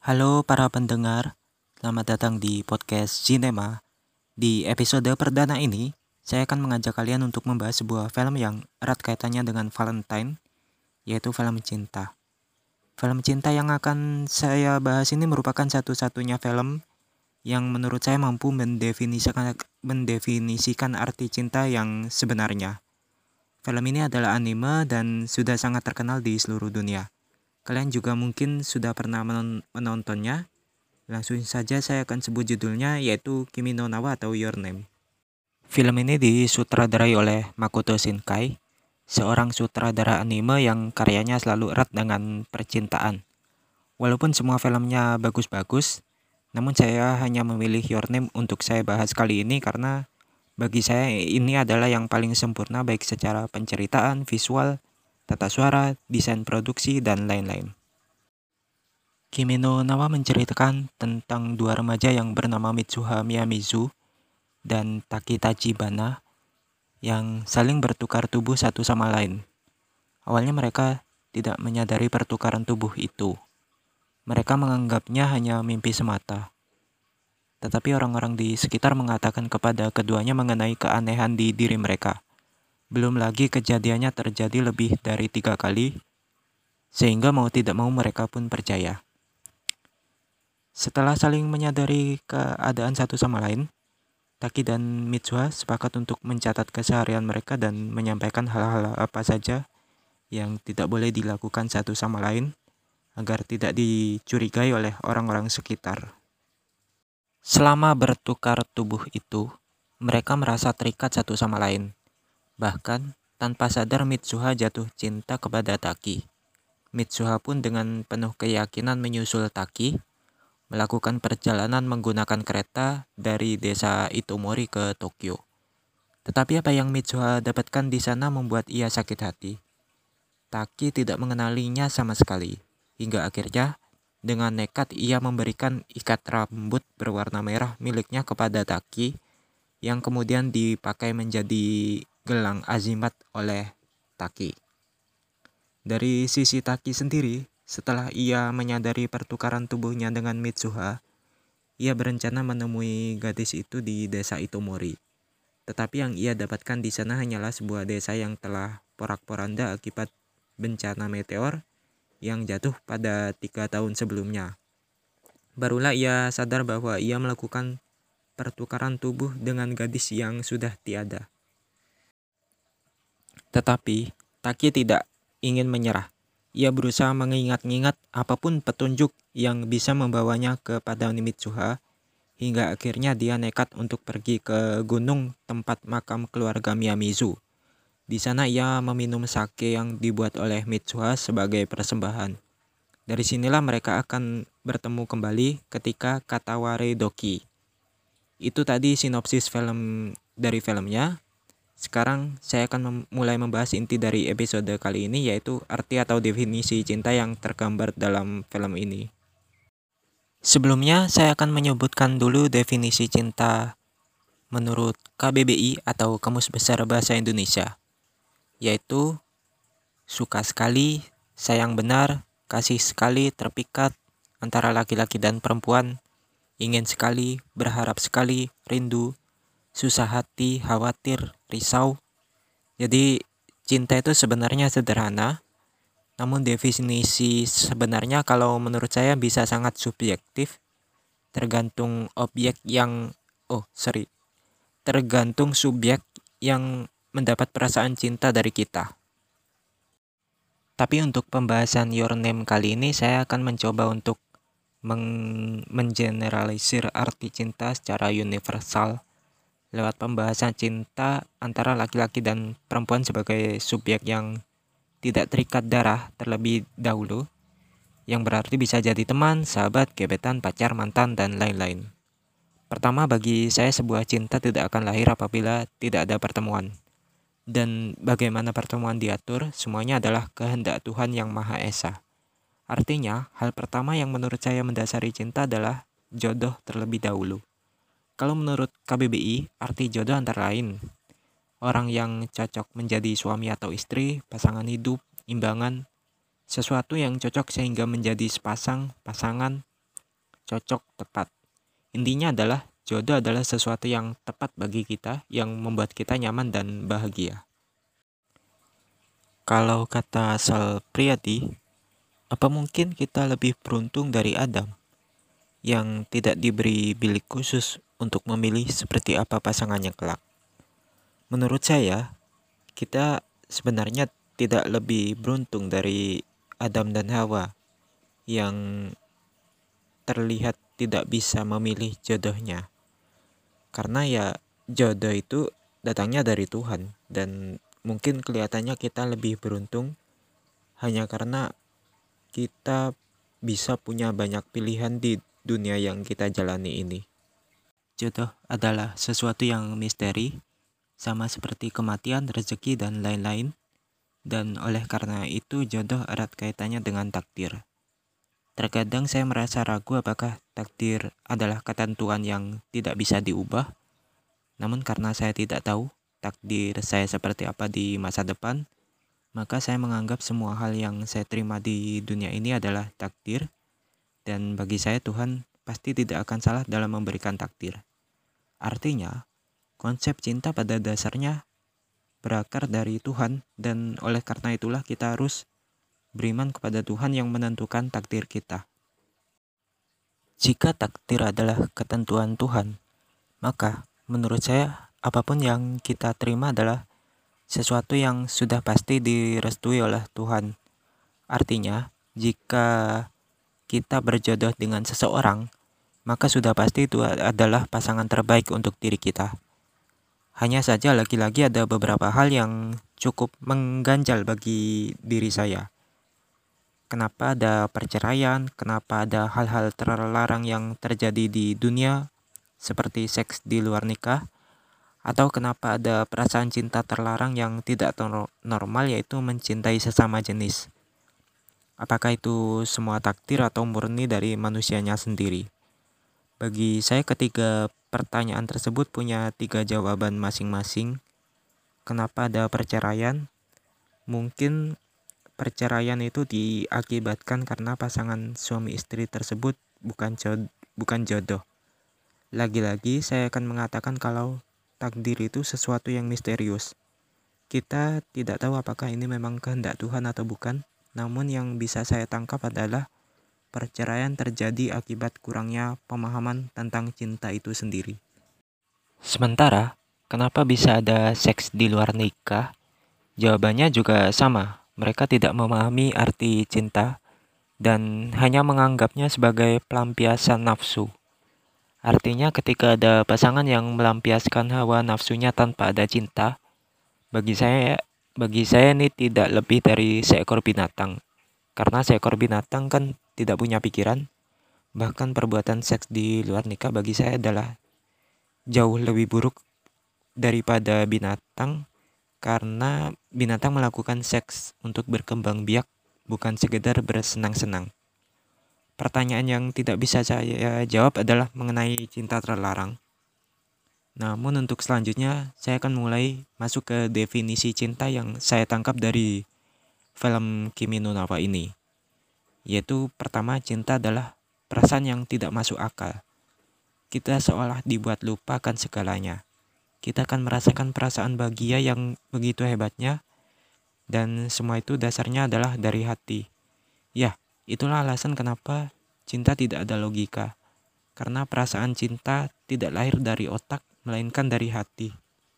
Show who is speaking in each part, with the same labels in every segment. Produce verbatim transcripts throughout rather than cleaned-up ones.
Speaker 1: Halo para pendengar, selamat datang di podcast Cinema. Di episode perdana ini, saya akan mengajak kalian untuk membahas sebuah film yang erat kaitannya dengan Valentine, yaitu film cinta. Film cinta yang akan saya bahas ini merupakan satu-satunya film yang menurut saya mampu mendefinisikan, mendefinisikan arti cinta yang sebenarnya. Film ini adalah anime dan sudah sangat terkenal di seluruh dunia. Kalian juga mungkin sudah pernah menon- menontonnya. Langsung saja saya akan sebut judulnya, yaitu Kimi no Na wa atau Your Name. Film ini disutradarai oleh Makoto Shinkai, seorang sutradara anime yang karyanya selalu erat dengan percintaan. Walaupun semua filmnya bagus-bagus, namun saya hanya memilih Your Name untuk saya bahas kali ini karena bagi saya ini adalah yang paling sempurna baik secara penceritaan, visual, tata suara, desain produksi, dan lain-lain. Kimi no Na wa menceritakan tentang dua remaja yang bernama Mitsuha Miyamizu dan Taki Tachibana yang saling bertukar tubuh satu sama lain. Awalnya mereka tidak menyadari pertukaran tubuh itu. Mereka menganggapnya hanya mimpi semata. Tetapi orang-orang di sekitar mengatakan kepada keduanya mengenai keanehan di diri mereka. Belum lagi kejadiannya terjadi lebih dari tiga kali, sehingga mau tidak mau mereka pun percaya. Setelah saling menyadari keadaan satu sama lain, Taki dan Mitsuha sepakat untuk mencatat keseharian mereka dan menyampaikan hal-hal apa saja yang tidak boleh dilakukan satu sama lain agar tidak dicurigai oleh orang-orang sekitar. Selama bertukar tubuh itu, mereka merasa terikat satu sama lain. Bahkan, tanpa sadar Mitsuha jatuh cinta kepada Taki. Mitsuha pun dengan penuh keyakinan menyusul Taki, melakukan perjalanan menggunakan kereta dari desa Itomori ke Tokyo. Tetapi apa yang Mitsuha dapatkan di sana membuat ia sakit hati. Taki tidak mengenalinya sama sekali, hingga akhirnya dengan nekat ia memberikan ikat rambut berwarna merah miliknya kepada Taki, yang kemudian dipakai menjadi gelang azimat oleh Taki. Dari sisi Taki sendiri, setelah ia menyadari pertukaran tubuhnya dengan Mitsuha, ia berencana menemui gadis itu di desa Itomori. Tetapi yang ia dapatkan di sana hanyalah sebuah desa yang telah porak-poranda akibat bencana meteor yang jatuh pada tiga tahun sebelumnya. Barulah ia sadar bahwa ia melakukan pertukaran tubuh dengan gadis yang sudah tiada. Tetapi Taki tidak ingin menyerah. Ia berusaha mengingat-ingat apapun petunjuk yang bisa membawanya kepada Mitsuha, hingga akhirnya dia nekat untuk pergi ke gunung tempat makam keluarga Miyamizu. Di sana ia meminum sake yang dibuat oleh Mitsuha sebagai persembahan. Dari sinilah mereka akan bertemu kembali ketika Kataware Doki. Itu tadi sinopsis film dari filmnya. Sekarang saya akan mem- mulai membahas inti dari episode kali ini, yaitu arti atau definisi cinta yang tergambar dalam film ini. Sebelumnya saya akan menyebutkan dulu definisi cinta menurut K B B I atau Kamus Besar Bahasa Indonesia, yaitu suka sekali, sayang benar, kasih sekali, terpikat antara laki-laki dan perempuan, ingin sekali, berharap sekali, rindu, susah hati, khawatir, risau. Jadi cinta itu sebenarnya sederhana, namun definisi sebenarnya kalau menurut saya bisa sangat subjektif, tergantung objek yang, oh sorry, tergantung subjek yang mendapat perasaan cinta dari kita. Tapi untuk pembahasan Your Name kali ini saya akan mencoba untuk meng- mengeneralisir arti cinta secara universal lewat pembahasan cinta antara laki-laki dan perempuan sebagai subjek yang tidak terikat darah terlebih dahulu, yang berarti bisa jadi teman, sahabat, gebetan, pacar, mantan, dan lain-lain. Pertama, bagi saya sebuah cinta tidak akan lahir apabila tidak ada pertemuan. Dan bagaimana pertemuan diatur, semuanya adalah kehendak Tuhan Yang Maha Esa. Artinya, hal pertama yang menurut saya mendasari cinta adalah jodoh terlebih dahulu. Kalau menurut K B B I, arti jodoh antara lain orang yang cocok menjadi suami atau istri, pasangan hidup, imbangan, sesuatu yang cocok sehingga menjadi sepasang, pasangan, cocok, tepat. Intinya adalah jodoh adalah sesuatu yang tepat bagi kita, yang membuat kita nyaman dan bahagia. Kalau kata Sal Priadi, apa mungkin kita lebih beruntung dari Adam yang tidak diberi bilik khusus untuk memilih seperti apa pasangannya kelak? Menurut saya, kita sebenarnya tidak lebih beruntung dari Adam dan Hawa yang terlihat tidak bisa memilih jodohnya. Karena ya jodoh itu datangnya dari Tuhan, dan mungkin kelihatannya kita lebih beruntung hanya karena kita bisa punya banyak pilihan di dunia yang kita jalani ini. Jodoh adalah sesuatu yang misteri, sama seperti kematian, rezeki, dan lain-lain. Dan oleh karena itu jodoh erat kaitannya dengan takdir. Terkadang saya merasa ragu apakah takdir adalah ketentuan yang tidak bisa diubah. Namun karena saya tidak tahu takdir saya seperti apa di masa depan, maka saya menganggap semua hal yang saya terima di dunia ini adalah takdir. Dan bagi saya Tuhan pasti tidak akan salah dalam memberikan takdir. Artinya, konsep cinta pada dasarnya berakar dari Tuhan, dan oleh karena itulah kita harus beriman kepada Tuhan yang menentukan takdir kita. Jika takdir adalah ketentuan Tuhan, maka menurut saya apapun yang kita terima adalah sesuatu yang sudah pasti direstui oleh Tuhan. Artinya, jika kita berjodoh dengan seseorang, maka sudah pasti itu adalah pasangan terbaik untuk diri kita. Hanya saja lagi-lagi ada beberapa hal yang cukup mengganjal bagi diri saya. Kenapa ada perceraian, kenapa ada hal-hal terlarang yang terjadi di dunia seperti seks di luar nikah, atau kenapa ada perasaan cinta terlarang yang tidak normal, yaitu mencintai sesama jenis. Apakah itu semua takdir atau murni dari manusianya sendiri? Bagi saya ketiga pertanyaan tersebut punya tiga jawaban masing-masing. Kenapa ada perceraian? Mungkin perceraian itu diakibatkan karena pasangan suami istri tersebut bukan jodoh, bukan jodoh. Lagi-lagi saya akan mengatakan kalau takdir itu sesuatu yang misterius. Kita tidak tahu apakah ini memang kehendak Tuhan atau bukan. Namun yang bisa saya tangkap adalah perceraian terjadi akibat kurangnya pemahaman tentang cinta itu sendiri. Sementara, kenapa bisa ada seks di luar nikah? Jawabannya juga sama. Mereka tidak memahami arti cinta dan hanya menganggapnya sebagai pelampiasan nafsu. Artinya ketika ada pasangan yang melampiaskan hawa nafsunya tanpa ada cinta, bagi saya bagi saya ini tidak lebih dari seekor binatang. Karena seekor binatang kan tidak punya pikiran. Bahkan perbuatan seks di luar nikah bagi saya adalah jauh lebih buruk daripada binatang, karena binatang melakukan seks untuk berkembang biak, bukan sekedar bersenang-senang. Pertanyaan yang tidak bisa saya jawab adalah mengenai cinta terlarang. Namun untuk selanjutnya saya akan mulai masuk ke definisi cinta yang saya tangkap dari film Kimi no Na wa ini. Yaitu pertama, cinta adalah perasaan yang tidak masuk akal. Kita seolah dibuat lupa akan segalanya. Kita akan merasakan perasaan bahagia yang begitu hebatnya, dan semua itu dasarnya adalah dari hati. Ya, itulah alasan kenapa cinta tidak ada logika. Karena perasaan cinta tidak lahir dari otak, melainkan dari hati.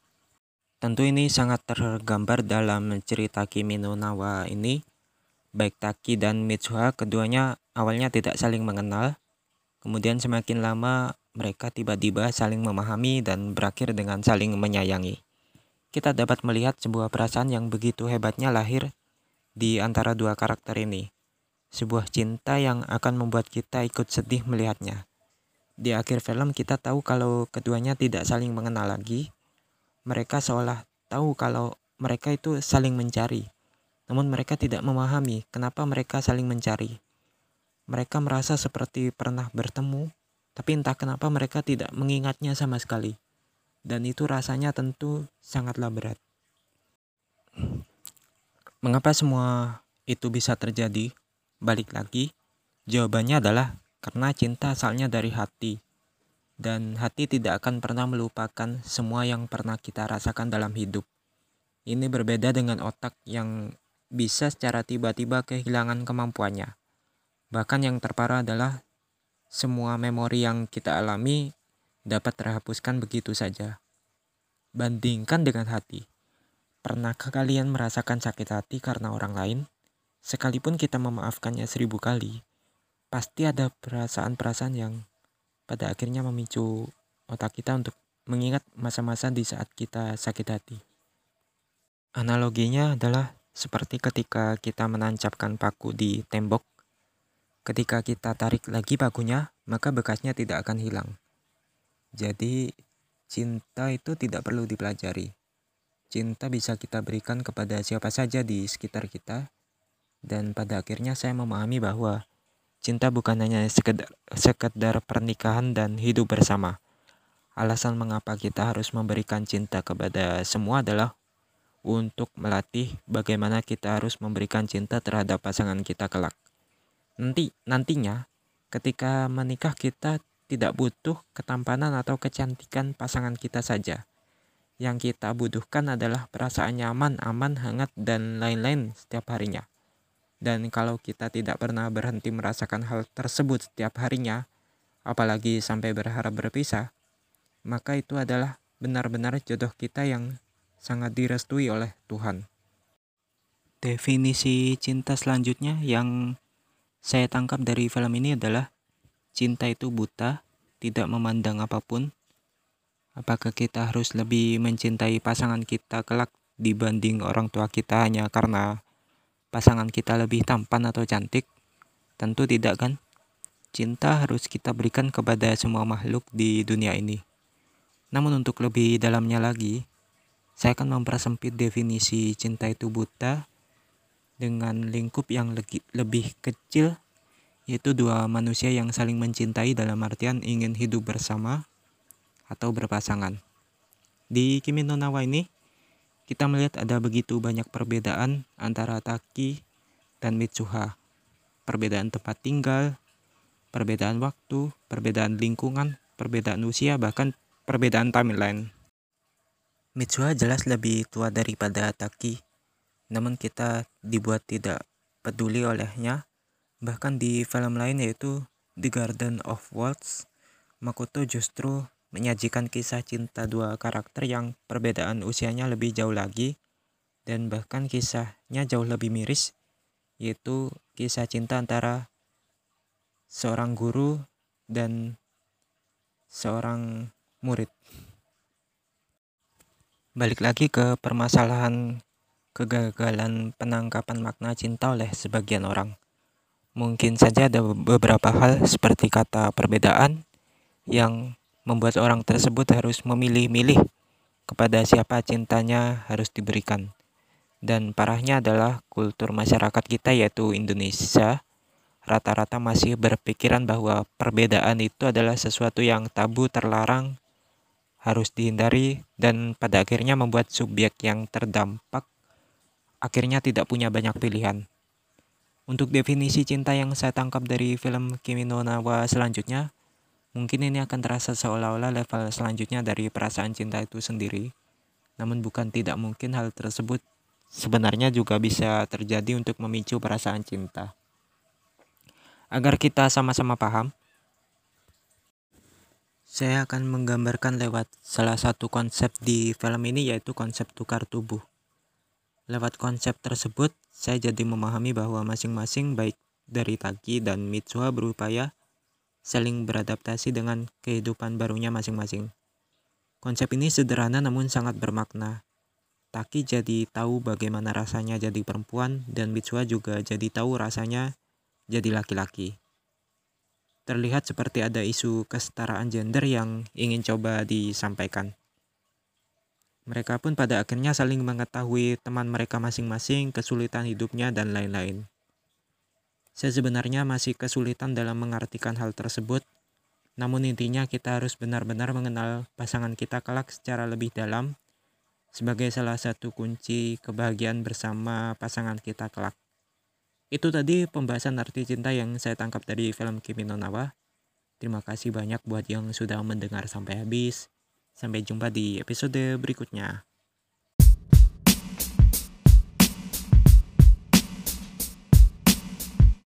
Speaker 1: Tentu ini sangat tergambar dalam cerita Kimi no Na wa ini. Baik Taki dan Mitsuha, keduanya awalnya tidak saling mengenal. Kemudian semakin lama mereka tiba-tiba saling memahami dan berakhir dengan saling menyayangi. Kita dapat melihat sebuah perasaan yang begitu hebatnya lahir di antara dua karakter ini. Sebuah cinta yang akan membuat kita ikut sedih melihatnya. Di akhir film kita tahu kalau keduanya tidak saling mengenal lagi. Mereka seolah tahu kalau mereka itu saling mencari. Namun mereka tidak memahami kenapa mereka saling mencari. Mereka merasa seperti pernah bertemu, tapi entah kenapa mereka tidak mengingatnya sama sekali. Dan itu rasanya tentu sangatlah berat. Mengapa semua itu bisa terjadi? Balik lagi, jawabannya adalah karena cinta asalnya dari hati, dan hati tidak akan pernah melupakan semua yang pernah kita rasakan dalam hidup. Ini berbeda dengan otak yang bisa secara tiba-tiba kehilangan kemampuannya. Bahkan yang terparah adalah semua memori yang kita alami dapat terhapuskan begitu saja. Bandingkan dengan hati. Pernahkah kalian merasakan sakit hati karena orang lain? Sekalipun kita memaafkannya seribu kali, pasti ada perasaan-perasaan yang pada akhirnya memicu otak kita untuk mengingat masa-masa di saat kita sakit hati. Analoginya adalah seperti ketika kita menancapkan paku di tembok. Ketika kita tarik lagi pakunya, maka bekasnya tidak akan hilang. Jadi, cinta itu tidak perlu dipelajari. Cinta bisa kita berikan kepada siapa saja di sekitar kita. Dan pada akhirnya saya memahami bahwa cinta bukan hanya sekedar, sekedar pernikahan dan hidup bersama. Alasan mengapa kita harus memberikan cinta kepada semua adalah untuk melatih bagaimana kita harus memberikan cinta terhadap pasangan kita kelak. Nanti nantinya ketika menikah kita tidak butuh ketampanan atau kecantikan pasangan kita saja. Yang kita butuhkan adalah perasaan nyaman, aman, hangat, dan lain-lain setiap harinya. Dan kalau kita tidak pernah berhenti merasakan hal tersebut setiap harinya, apalagi sampai berharap berpisah, maka itu adalah benar-benar jodoh kita yang sangat direstui oleh Tuhan. Definisi cinta selanjutnya yang saya tangkap dari film ini adalah cinta itu buta, tidak memandang apapun. Apakah kita harus lebih mencintai pasangan kita kelak dibanding orang tua kita hanya karena pasangan kita lebih tampan atau cantik? Tentu tidak kan? Cinta harus kita berikan kepada semua makhluk di dunia ini. Namun untuk lebih dalamnya lagi, saya akan mempersempit definisi cinta itu buta dengan lingkup yang legi, lebih kecil, yaitu dua manusia yang saling mencintai dalam artian ingin hidup bersama atau berpasangan. Di Kimi no Na wa ini, kita melihat ada begitu banyak perbedaan antara Taki dan Mitsuha. Perbedaan tempat tinggal, perbedaan waktu, perbedaan lingkungan, perbedaan usia, bahkan perbedaan timeline. Mitsuha jelas lebih tua daripada Taki, namun kita dibuat tidak peduli olehnya. Bahkan di film lain yaitu The Garden of Worlds, Makoto justru menyajikan kisah cinta dua karakter yang perbedaan usianya lebih jauh lagi, dan bahkan kisahnya jauh lebih miris, yaitu kisah cinta antara seorang guru dan seorang murid. Balik lagi ke permasalahan kegagalan penangkapan makna cinta oleh sebagian orang. Mungkin saja ada beberapa hal seperti kata perbedaan yang membuat orang tersebut harus memilih-milih kepada siapa cintanya harus diberikan. Dan parahnya adalah kultur masyarakat kita yaitu Indonesia rata-rata masih berpikiran bahwa perbedaan itu adalah sesuatu yang tabu, terlarang, harus dihindari, dan pada akhirnya membuat subjek yang terdampak akhirnya tidak punya banyak pilihan. Untuk definisi cinta yang saya tangkap dari film Kimi no Na wa selanjutnya, mungkin ini akan terasa seolah-olah level selanjutnya dari perasaan cinta itu sendiri. Namun bukan tidak mungkin hal tersebut sebenarnya juga bisa terjadi untuk memicu perasaan cinta. Agar kita sama-sama paham, saya akan menggambarkan lewat salah satu konsep di film ini, yaitu konsep tukar tubuh. Lewat konsep tersebut, saya jadi memahami bahwa masing-masing baik dari Taki dan Mitsuha berupaya saling beradaptasi dengan kehidupan barunya masing-masing. Konsep ini sederhana namun sangat bermakna. Taki jadi tahu bagaimana rasanya jadi perempuan, dan Mitsuha juga jadi tahu rasanya jadi laki-laki. Terlihat seperti ada isu kesetaraan gender yang ingin coba disampaikan. Mereka pun pada akhirnya saling mengetahui teman mereka masing-masing, kesulitan hidupnya, dan lain-lain. Saya sebenarnya masih kesulitan dalam mengartikan hal tersebut, namun intinya kita harus benar-benar mengenal pasangan kita kelak secara lebih dalam sebagai salah satu kunci kebahagiaan bersama pasangan kita kelak. Itu tadi pembahasan arti cinta yang saya tangkap dari film Kimi no Na wa. Terima kasih banyak buat yang sudah mendengar sampai habis. Sampai jumpa di episode berikutnya.